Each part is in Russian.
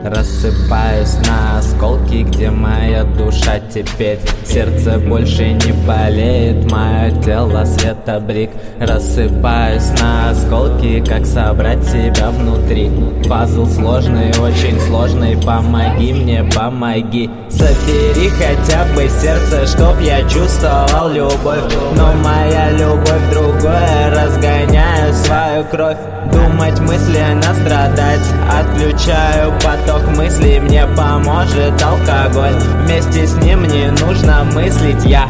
Рассыпаюсь на осколки, где моя душа теперь. Сердце больше не болеет, мое тело светобрик. Рассыпаюсь на осколки, как собрать себя внутри. Пазл сложный, очень сложный, помоги мне, помоги. Собери хотя бы сердце, чтоб я чувствовал любовь. Но моя любовь другое, разгоняю свою кровь. Думать мысленно, страдать, отключаю поток мыслей. Мне поможет алкоголь, вместе с ним не нужно мыслить я.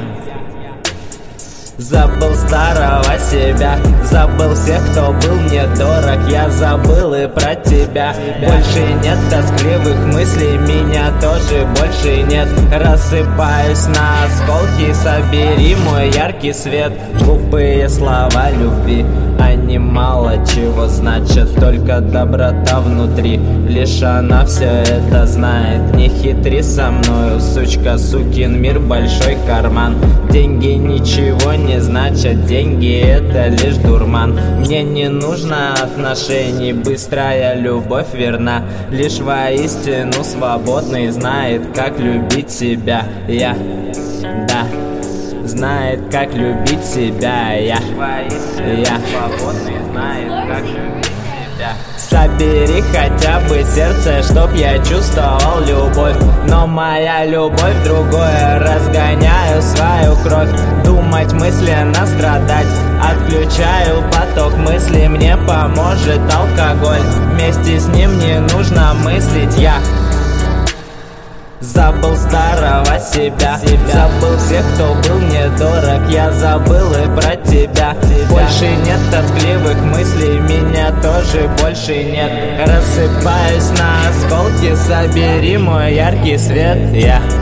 Забыл старого себя, забыл всех, кто был мне дорог. Я забыл и про тебя. Больше нет тоскливых мыслей, меня тоже больше нет. Рассыпаюсь на осколки, собери мой яркий свет. Глупые слова любви, они мало чего значат, только доброта внутри. Лишь она все это знает. Не хитри со мною, сучка, сукин мир, большой карман. Деньги ничего не значат, деньги это лишь дурман. Мне не нужно отношений, быстрая любовь верна. Лишь воистину свободный знает, как любить себя. Я, да, знает, как любить себя. Я свободный знает, как любить себя. Собери хотя бы сердце, чтоб я чувствовал любовь. Но моя любовь другое, разгоняю свою кровь. Думать мысленно, страдать, отключаю поток мыслей. Мне поможет алкоголь, вместе с ним не нужно мыслить я. Забыл старого себя, забыл всех, кто был мне дорог. Я забыл и про тебя. Больше нет тоскливых мыслей, меня тоже больше нет. Рассыпаюсь на осколки, собери мой яркий свет. Я